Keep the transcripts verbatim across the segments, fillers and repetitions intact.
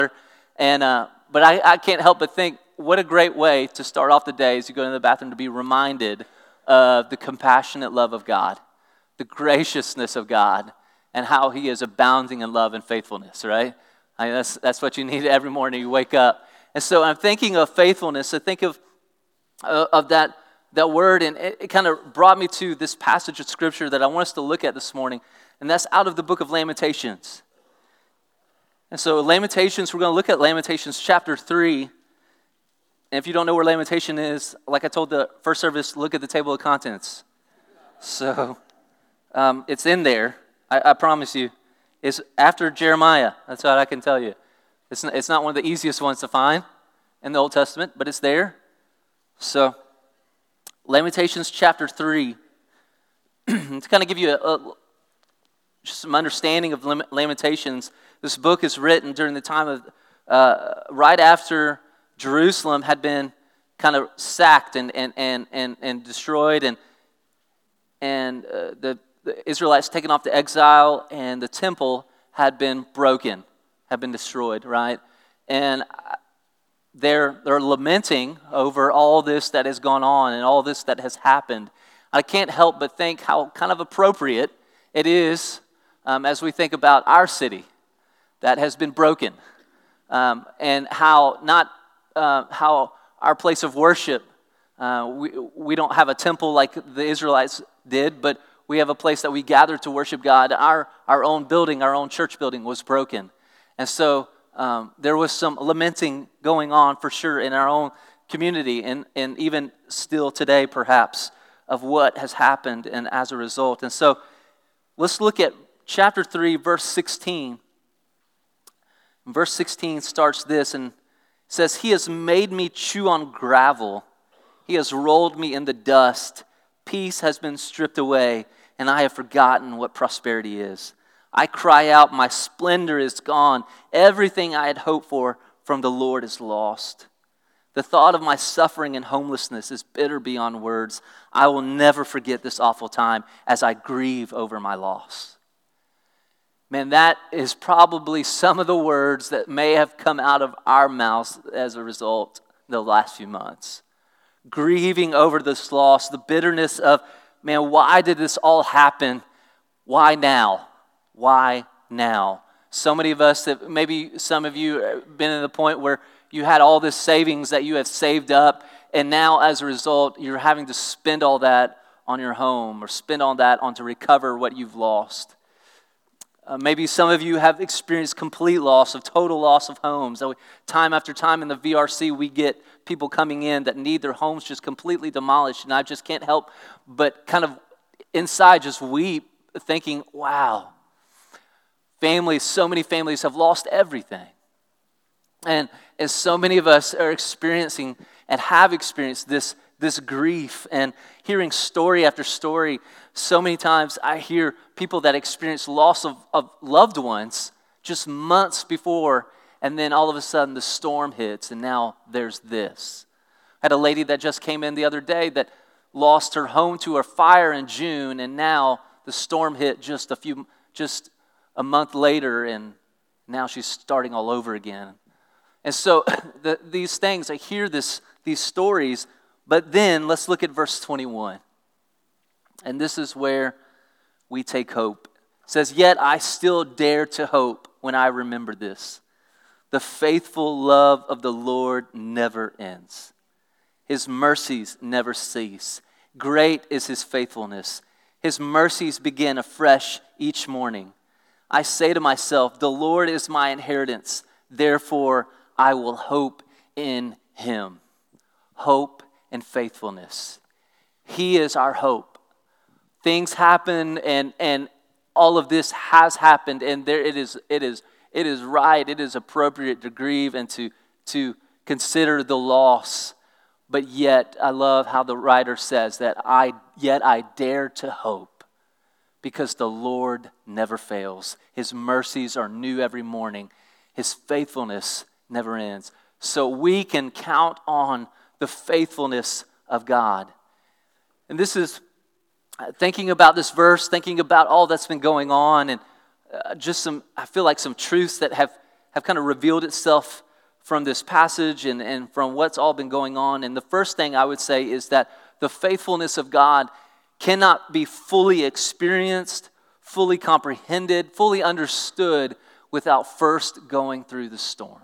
And uh, but I, I can't help but think, what a great way to start off the day as you go into the bathroom to be reminded of the compassionate love of God, the graciousness of God, and how He is abounding in love and faithfulness, right? I mean, that's, that's what you need every morning you wake up. And so I'm thinking of faithfulness. I think of, uh, of that, that word, and it, it kind of brought me to this passage of Scripture that I want us to look at this morning, and that's out of the book of Lamentations. And so Lamentations, we're going to look at Lamentations chapter three. And if you don't know where Lamentation is, like I told the first service, look at the table of contents. So um, it's in there, I, I promise you. It's after Jeremiah, that's what I can tell you. It's not, it's not one of the easiest ones to find in the Old Testament, but it's there. So Lamentations chapter three, to kind of give you a, a, just some understanding of Lamentations. This book is written during the time of, uh, right after Jerusalem had been kind of sacked and and and and, and destroyed, and and uh, the, the Israelites taken off to exile, and the temple had been broken, had been destroyed, right? And they're they're lamenting over all this that has gone on and all this that has happened. I can't help but think how kind of appropriate it is um, as we think about our city that has been broken, um, and how not uh, how our place of worship, uh, we we don't have a temple like the Israelites did, but we have a place that we gather to worship God. Our our own building, our own church building, was broken, and so um, there was some lamenting going on for sure in our own community, and and even still today, perhaps, of what has happened, and as a result. And so, let's look at chapter three, verse sixteen. Verse sixteen starts this, and says, "He has made me chew on gravel. He has rolled me in the dust. Peace has been stripped away, and I have forgotten what prosperity is. I cry out, my splendor is gone. Everything I had hoped for from the Lord is lost. The thought of my suffering and homelessness is bitter beyond words. I will never forget this awful time as I grieve over my loss." Man, that is probably some of the words that may have come out of our mouths as a result the last few months. Grieving over this loss, the bitterness of, man, why did this all happen? Why now? Why now? So many of us, that maybe some of you have been at the point where you had all this savings that you have saved up, and now as a result, you're having to spend all that on your home or spend all that on to recover what you've lost. Uh, maybe some of you have experienced complete loss, of total loss of homes. So time after time in the V R C, we get people coming in that need their homes just completely demolished, and I just can't help but kind of inside just weep, thinking, wow, families, so many families have lost everything. And as so many of us are experiencing and have experienced this, this grief, and hearing story after story, so many times I hear people that experience loss of, of loved ones just months before, and then all of a sudden the storm hits, and now there's this. I had a lady that just came in the other day that lost her home to a fire in June, and now the storm hit just a few, just a month later, and now she's starting all over again. And so the, these things, I hear this, these stories, but then let's look at verse twenty-one. And this is where we take hope. It says, "Yet I still dare to hope when I remember this. The faithful love of the Lord never ends. His mercies never cease. Great is His faithfulness. His mercies begin afresh each morning. I say to myself, the Lord is my inheritance. Therefore, I will hope in Him." Hope and faithfulness. He is our hope. Things happen, and and all of this has happened, and there it is. It is. It is right. It is appropriate to grieve and to to consider the loss. But yet, I love how the writer says that I yet I dare to hope, because the Lord never fails. His mercies are new every morning. His faithfulness never ends. So we can count on the faithfulness of God. And this is thinking about this verse, thinking about all that's been going on, and uh, just some, I feel like some truths that have have kind of revealed itself from this passage and, and from what's all been going on. And the first thing I would say is that the faithfulness of God cannot be fully experienced, fully comprehended, fully understood without first going through the storm.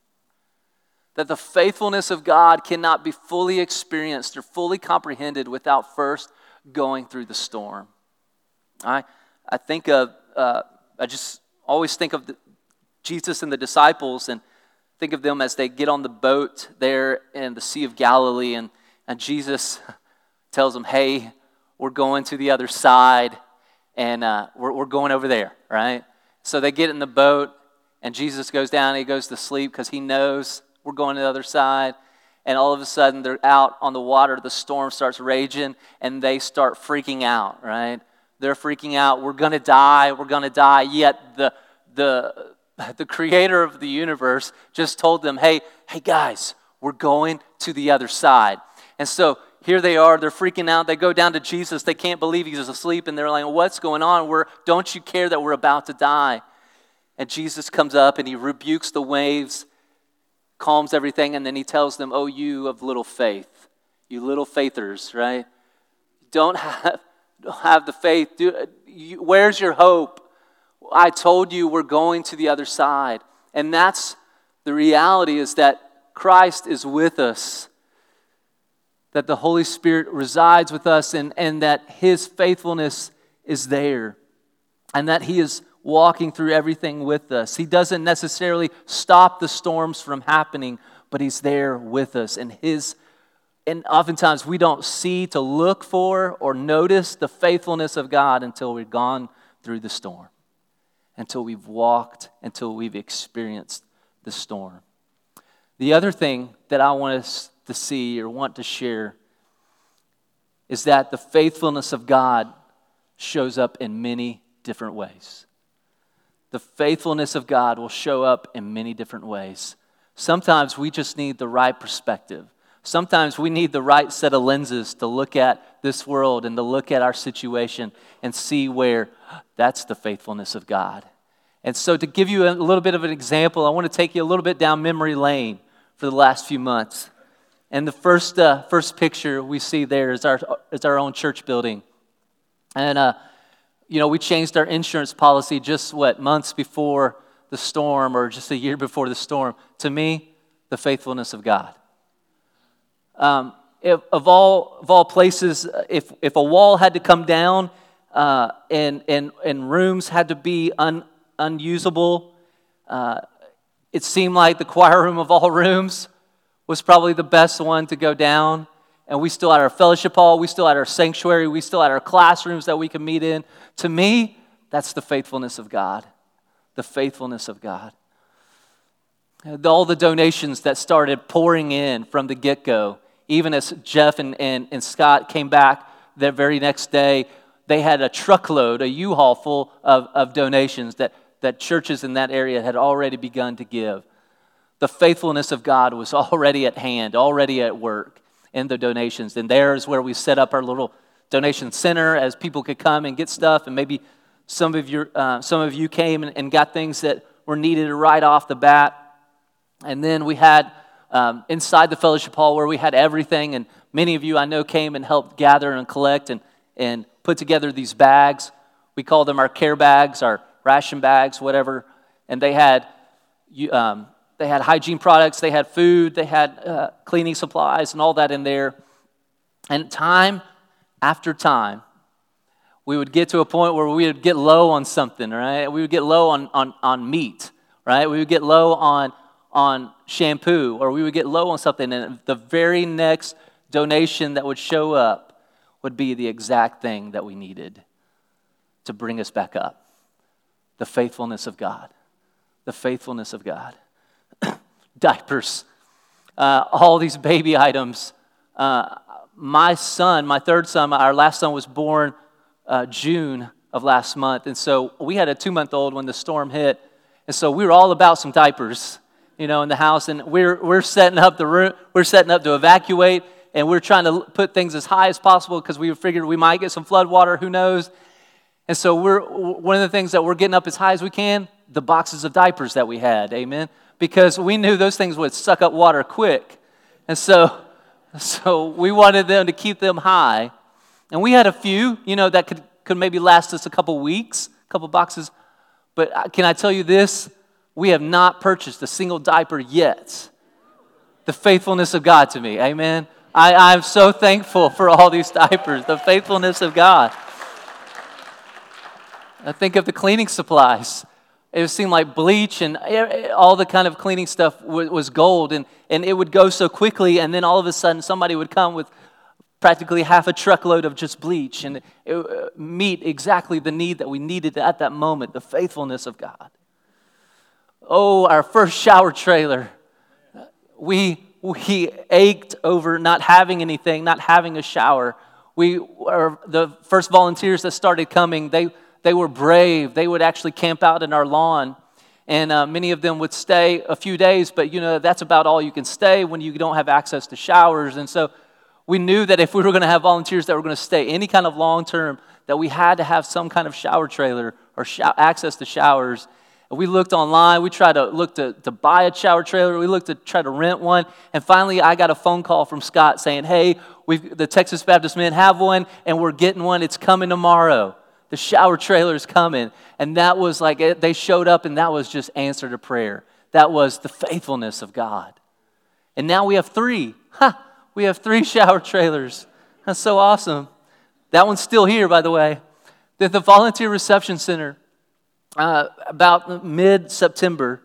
That the faithfulness of God cannot be fully experienced or fully comprehended without first going through the storm. I I think of, uh, I just always think of the, Jesus and the disciples, and think of them as they get on the boat there in the Sea of Galilee, and, and Jesus tells them, hey, we're going to the other side, and uh, we're, we're going over there, right? So they get in the boat, and Jesus goes down, and he goes to sleep because he knows we're going to the other side. And all of a sudden, they're out on the water, the storm starts raging, and they start freaking out, right? They're freaking out, we're going to die, we're going to die, yet the the the creator of the universe just told them, hey, hey guys, we're going to the other side. And so here they are, they're freaking out, they go down to Jesus, they can't believe he's asleep, and they're like, what's going on? We're, don't you care that we're about to die? And Jesus comes up and he rebukes the waves, calms everything, and then he tells them, oh, you of little faith, you little faithers, right? Don't have, don't have the faith. Do, you, where's your hope? I told you we're going to the other side. And that's the reality, is that Christ is with us, that the Holy Spirit resides with us, and, and that his faithfulness is there, and that he is walking through everything with us. He doesn't necessarily stop the storms from happening, but he's there with us. And his and oftentimes we don't see to look for or notice the faithfulness of God until we've gone through the storm, until we've walked, until we've experienced the storm. The other thing that I want us to see or want to share is that the faithfulness of God shows up in many different ways. The faithfulness of God will show up in many different ways. Sometimes we just need the right perspective. Sometimes we need the right set of lenses to look at this world and to look at our situation and see where that's the faithfulness of God. And so to give you a little bit of an example, I want to take you a little bit down memory lane for the last few months. And the first uh, first picture we see there is our is our own church building. And, uh, you know, we changed our insurance policy just, what, months before the storm, or just a year before the storm. To me, the faithfulness of God. Um, if, of all of all places, if if a wall had to come down uh, and and and rooms had to be un, unusable, uh, it seemed like the choir room of all rooms was probably the best one to go down. And we still had our fellowship hall, we still had our sanctuary, we still had our classrooms that we could meet in. To me, that's the faithfulness of God. The faithfulness of God. All the donations that started pouring in from the get-go, even as Jeff and, and, and Scott came back that very next day, they had a truckload, a U-Haul full of, of donations that, that churches in that area had already begun to give. The faithfulness of God was already at hand, already at work in the donations. And there is where we set up our little donation center as people could come and get stuff. And maybe some of you, uh, some of you came and, and got things that were needed right off the bat. And then we had um, inside the fellowship hall where we had everything. And many of you I know came and helped gather and collect and, and put together these bags. We call them our care bags, our ration bags, whatever. And they had um, they had hygiene products, they had food, they had uh, cleaning supplies and all that in there. And time after time, we would get to a point where we would get low on something, right? We would get low on, on, on meat, right? We would get low on, on shampoo, or we would get low on something, and the very next donation that would show up would be the exact thing that we needed to bring us back up. The faithfulness of God. The faithfulness of God. Diapers. Uh, all these baby items. Uh, my son, my third son, our last son was born uh, June of last month. And so we had a two-month-old when the storm hit. And so we were all about some diapers, you know, in the house. And we're we're setting up the room. We're setting up to evacuate. And we're trying to put things as high as possible because we figured we might get some flood water. Who knows? And so we're one of the things that we're getting up as high as we can the boxes of diapers that we had, amen? Because we knew those things would suck up water quick. And so, so we wanted them to keep them high. And we had a few, you know, that could, could maybe last us a couple weeks, a couple boxes. But can I tell you this? We have not purchased a single diaper yet. The faithfulness of God to me, amen? I, I'm so thankful for all these diapers, the faithfulness of God. I think of the cleaning supplies. It seemed like bleach and all the kind of cleaning stuff was gold, and, and it would go so quickly, and then all of a sudden somebody would come with practically half a truckload of just bleach and it would meet exactly the need that we needed at that moment, the faithfulness of God. Oh, our first shower trailer. We we ached over not having anything, not having a shower. We were the first volunteers that started coming. They They were brave. They would actually camp out in our lawn. And uh, many of them would stay a few days, but you know, that's about all you can stay when you don't have access to showers. And so we knew that if we were going to have volunteers that were going to stay any kind of long term, that we had to have some kind of shower trailer or sh- access to showers. And we looked online. We tried to look to, to buy a shower trailer. We looked to try to rent one. And finally, I got a phone call from Scott saying, hey, we've, the Texas Baptist men have one, and we're getting one. It's coming tomorrow. The shower trailer's coming. And that was like, they showed up, and that was just answer to prayer. That was the faithfulness of God. And now we have three. Ha! We have three shower trailers. That's so awesome. That one's still here, by the way. Then the Volunteer Reception Center, uh, about mid-September,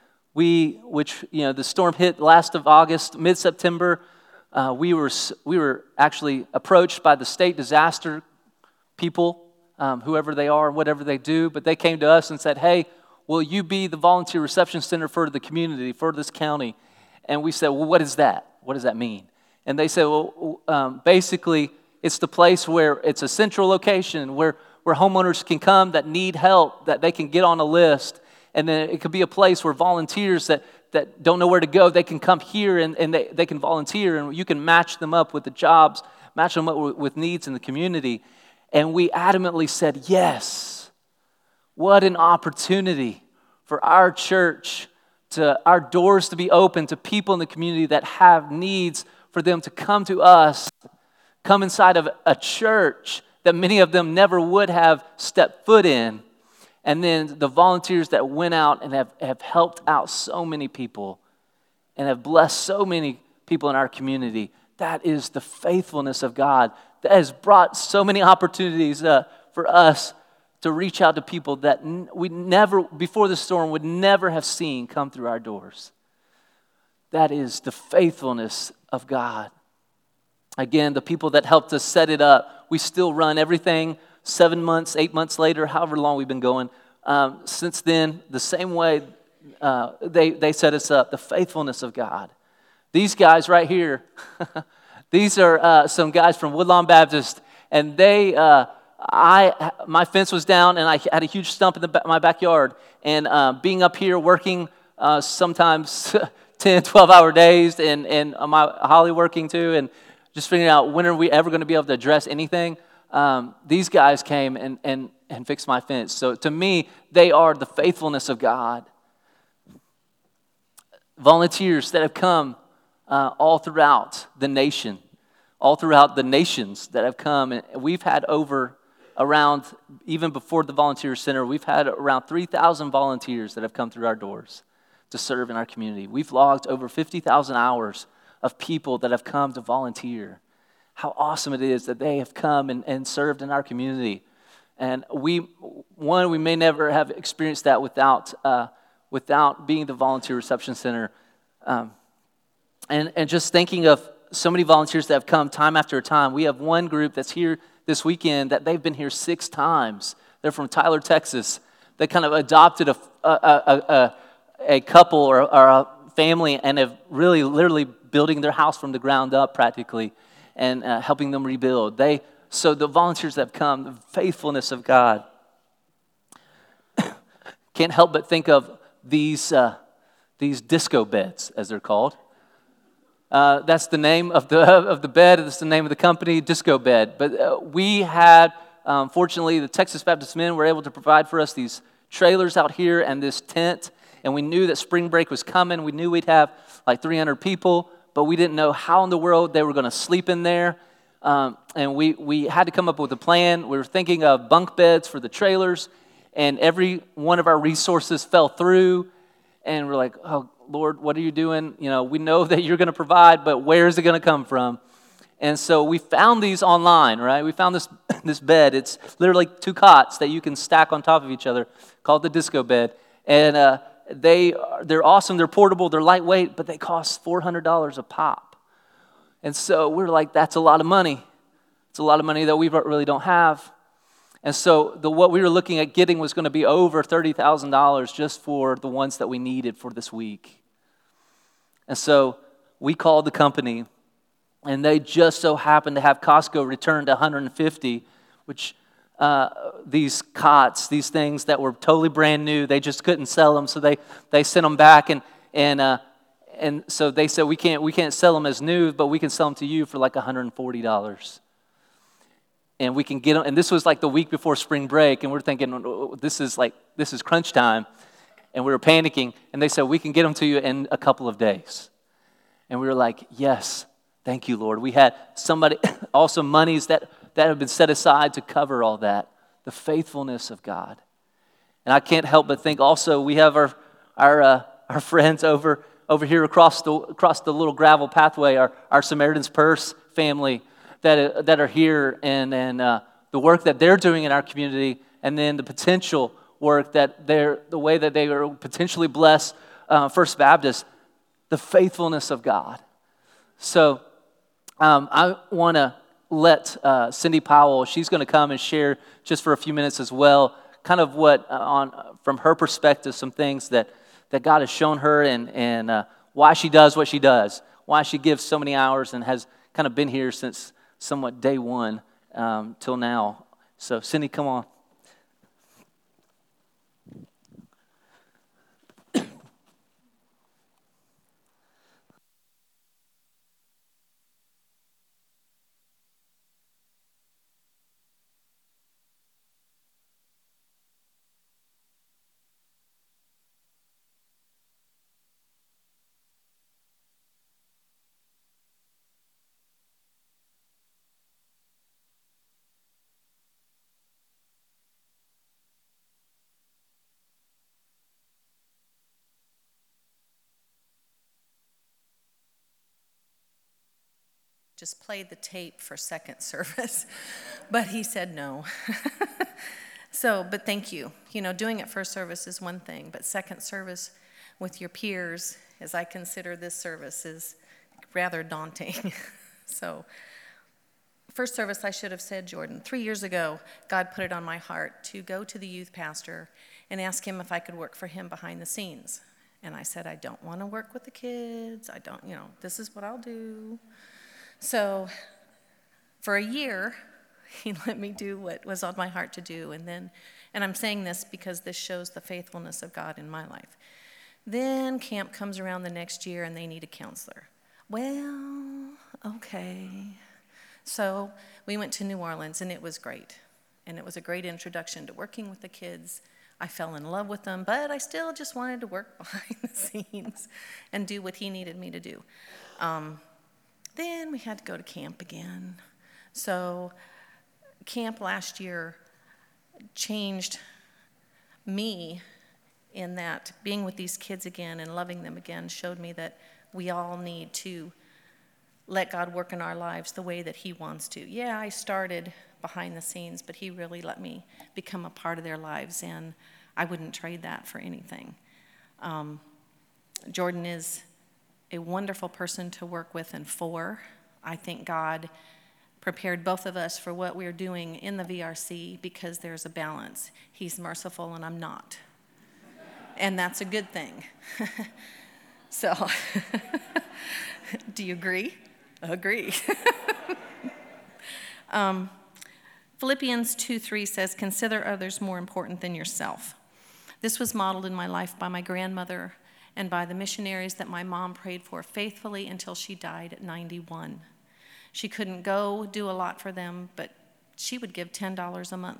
we, which, you know, the storm hit last of August, mid-September, uh, we were we were actually approached by the state disaster people, Um, whoever they are and whatever they do, but they came to us and said, hey, will you be the volunteer reception center for the community, for this county? And we said, well, what is that? What does that mean? And they said, well, um, basically, it's the place where it's a central location where, where homeowners can come that need help, that they can get on a list. And then it could be a place where volunteers that, that don't know where to go, they can come here and, and they, they can volunteer, and you can match them up with the jobs, match them up with, with needs in the community. And we adamantly said, yes, what an opportunity for our church, to our doors to be open to people in the community that have needs, for them to come to us, come inside of a church that many of them never would have stepped foot in. And then the volunteers that went out and have, have helped out so many people and have blessed so many people in our community. That is the faithfulness of God that has brought so many opportunities uh, for us to reach out to people that n- we never, before the storm, would never have seen come through our doors. That is the faithfulness of God. Again, the people that helped us set it up, we still run everything seven months, eight months later, however long we've been going. Um, since then, the same way uh, they, they set us up, the faithfulness of God. These guys right here, these are uh, some guys from Woodlawn Baptist, and they, uh, I, my fence was down, and I had a huge stump in the, my backyard, and uh, being up here working uh, sometimes ten, twelve-hour days, and, and my Holly working too, and just figuring out when are we ever going to be able to address anything. Um, these guys came and, and, and fixed my fence. So to me, they are the faithfulness of God. Volunteers that have come uh, all throughout the nation, all throughout the nations that have come. And we've had over around, even before the Volunteer Center, we've had around three thousand volunteers that have come through our doors to serve in our community. We've logged over fifty thousand hours of people that have come to volunteer. How awesome it is that they have come and, and served in our community. And we, one, we may never have experienced that without uh, without being the Volunteer Reception Center. Um, and, and just thinking of so many volunteers that have come time after time. We have one group that's here this weekend that they've been here six times. They're from Tyler, Texas. They kind of adopted a, a, a, a, a couple or, or a family and have really literally building their house from the ground up practically and uh, helping them rebuild. They So the volunteers that have come, the faithfulness of God. Can't help but think of these uh, these disco beds, as they're called. Uh, that's the name of the of the bed. That's the name of the company, Disco Bed. But uh, we had, um, fortunately, the Texas Baptist men were able to provide for us these trailers out here and this tent, and we knew that spring break was coming. We knew we'd have like three hundred people, but we didn't know how in the world they were going to sleep in there. Um, and we, we had to come up with a plan. We were thinking of bunk beds for the trailers, and every one of our resources fell through. And we're like, oh, Lord, what are you doing? You know, we know that you're going to provide, but where is it going to come from? And so we found these online, right? We found this this bed. It's literally two cots that you can stack on top of each other, called the disco bed. And uh, they, they're awesome. They're portable. They're lightweight, but they cost four hundred dollars a pop. And so we're like, that's a lot of money. It's a lot of money that we really don't have. And so the what we were looking at getting was going to be over thirty thousand dollars just for the ones that we needed for this week. And so we called the company, and they just so happened to have Costco return to one hundred fifty, which uh, these cots, these things that were totally brand new, they just couldn't sell them, so they, they sent them back, and and uh, and so they said we can't we can't sell them as new, but we can sell them to you for like one hundred forty dollars. And we can get them, and this was like the week before spring break, and we're thinking, oh, this is like this is crunch time, and we were panicking, and they said we can get them to you in a couple of days, and we were like, yes. Thank you, Lord. We had somebody, also monies that, that have been set aside to cover all that. The faithfulness of God. And I can't help but think also we have our our uh, our friends over over here across the across the little gravel pathway, our, our Samaritan's Purse family that that are here, and and uh, the work that they're doing in our community, and then the potential work that they're the way that they are potentially bless uh, First Baptist, the faithfulness of God. So. Um, I want to let uh, Cindy Powell, she's going to come and share just for a few minutes as well, kind of what, uh, on from her perspective, some things that, that God has shown her, and, and uh, why she does what she does, why she gives so many hours and has kind of been here since somewhat day one um, till now. So Cindy, come on. Just played the tape for second service, but he said no. So, but thank you. You know, doing it first service is one thing, but second service with your peers, as I consider this service, is rather daunting. So, first service, I should have said, Jordan, three years ago, God put it on my heart to go to the youth pastor and ask him if I could work for him behind the scenes. And I said, I don't want to work with the kids. I don't, you know, this is what I'll do. So for a year, he let me do what was on my heart to do. And then, and I'm saying this because this shows the faithfulness of God in my life. Then camp comes around the next year and they need a counselor. Well, okay. So we went to New Orleans and it was great. And it was a great introduction to working with the kids. I fell in love with them, but I still just wanted to work behind the scenes and do what he needed me to do. Um, Then we had to go to camp again. So camp last year changed me in that being with these kids again and loving them again showed me that we all need to let God work in our lives the way that he wants to. Yeah, I started behind the scenes, but he really let me become a part of their lives, and I wouldn't trade that for anything. Um, Jordan is a wonderful person to work with and for. I think God prepared both of us for what we're doing in the V R C because there's a balance. He's merciful and I'm not. And that's a good thing. So, do you agree? Agree. um, Philippians two three says, consider others more important than yourself. This was modeled in my life by my grandmother and by the missionaries that my mom prayed for faithfully until she died at ninety-one. She couldn't go do a lot for them, but she would give ten dollars a month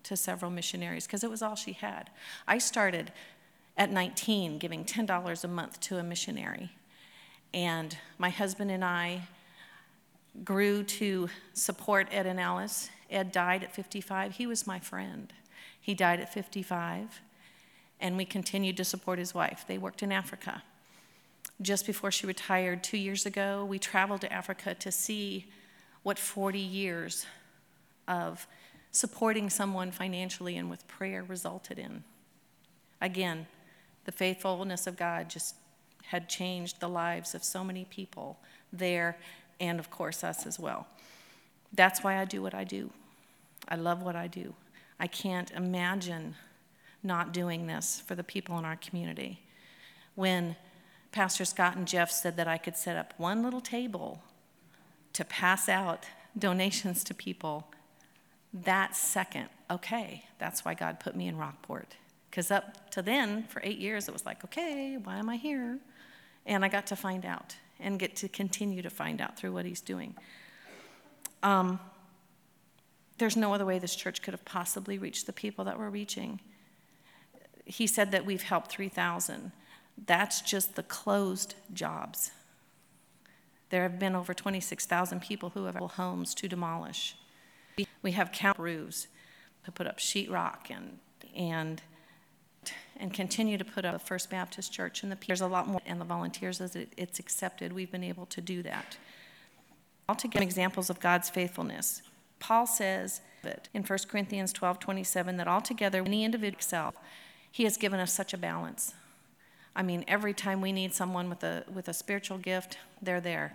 to several missionaries because it was all she had. I started at nineteen giving ten dollars a month to a missionary. And my husband and I grew to support Ed and Alice. Ed died at fifty-five. He was my friend. He died at fifty-five. And we continued to support his wife. They worked in Africa. Just before she retired two years ago, we traveled to Africa to see what forty years of supporting someone financially and with prayer resulted in. Again, the faithfulness of God just had changed the lives of so many people there, and of course us as well. That's why I do what I do. I love what I do. I can't imagine not doing this for the people in our community. When Pastor Scott and Jeff said that I could set up one little table to pass out donations to people, that second, okay, that's why God put me in Rockport. Because up to then, for eight years, it was like, okay, why am I here? And I got to find out and get to continue to find out through what he's doing. Um, there's no other way this church could have possibly reached the people that we're reaching. He said that we've helped three thousand. That's just the closed jobs. There have been over twenty-six thousand people who have homes to demolish. We have count roofs to put up sheetrock and and and continue to put up a First Baptist Church. And the, there's a lot more, and the volunteers, as it, it's accepted, we've been able to do that. All to give examples of God's faithfulness. Paul says that in First Corinthians twelve twenty-seven that altogether, any individual self, he has given us such a balance. I mean, every time we need someone with a with a spiritual gift, they're there.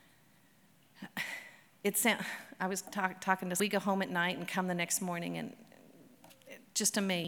It's, I was talk, talking to, we go home at night and come the next morning, and just amazed.